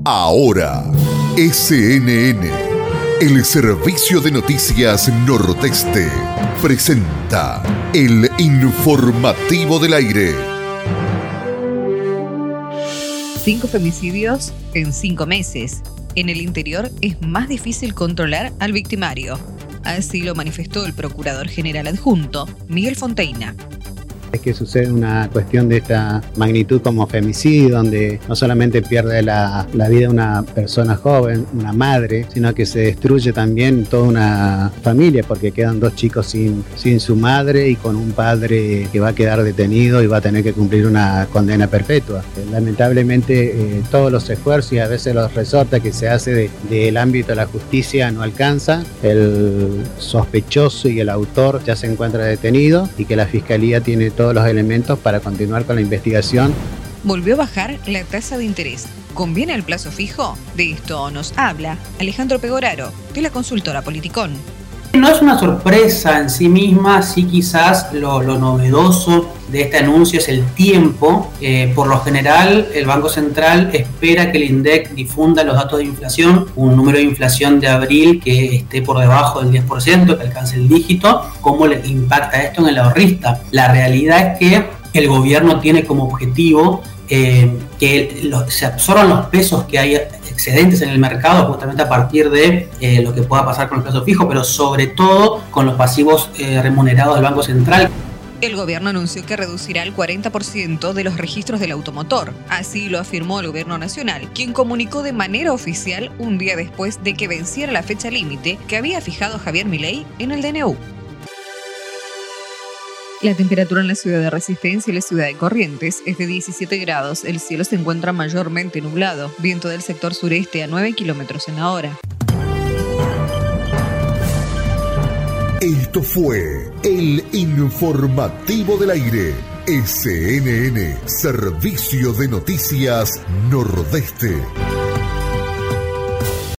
Ahora, SNN, el Servicio de Noticias Nordeste, presenta el informativo del aire. 5 femicidios en 5 meses. En el interior es más difícil controlar al victimario. Así lo manifestó el Procurador General Adjunto, Miguel Fonteina. Es que sucede una cuestión de esta magnitud como femicidio, donde no solamente pierde la vida una persona joven, una madre, sino que se destruye también toda una familia, porque quedan 2 chicos sin su madre y con un padre que va a quedar detenido y va a tener que cumplir una condena perpetua. Lamentablemente todos los esfuerzos y a veces los resortes que se hace del ámbito de la justicia no alcanza. El sospechoso y el autor ya se encuentra detenido y que la Fiscalía tiene todos los elementos para continuar con la investigación. Volvió a bajar la tasa de interés. ¿Conviene el plazo fijo? De esto nos habla Alejandro Pegoraro, de la consultora Politicón. No es una sorpresa en sí misma, sí quizás lo novedoso de este anuncio es el tiempo. Por lo general, el Banco Central espera que el INDEC difunda los datos de inflación, un número de inflación de abril que esté por debajo del 10%, que alcance el dígito. ¿Cómo le impacta esto en el ahorrista? La realidad es que el gobierno tiene como objetivo que se absorban los pesos que hay excedentes en el mercado, justamente a partir de lo que pueda pasar con el plazo fijo, pero sobre todo con los pasivos remunerados del Banco Central. El gobierno anunció que reducirá el 40% de los registros del automotor. Así lo afirmó el gobierno nacional, quien comunicó de manera oficial un día después de que venciera la fecha límite que había fijado Javier Milei en el DNU. La temperatura en la ciudad de Resistencia y la ciudad de Corrientes es de 17 grados. El cielo se encuentra mayormente nublado. Viento del sector sureste a 9 kilómetros en la hora. Esto fue el informativo del aire. SNN, Servicio de Noticias Nordeste.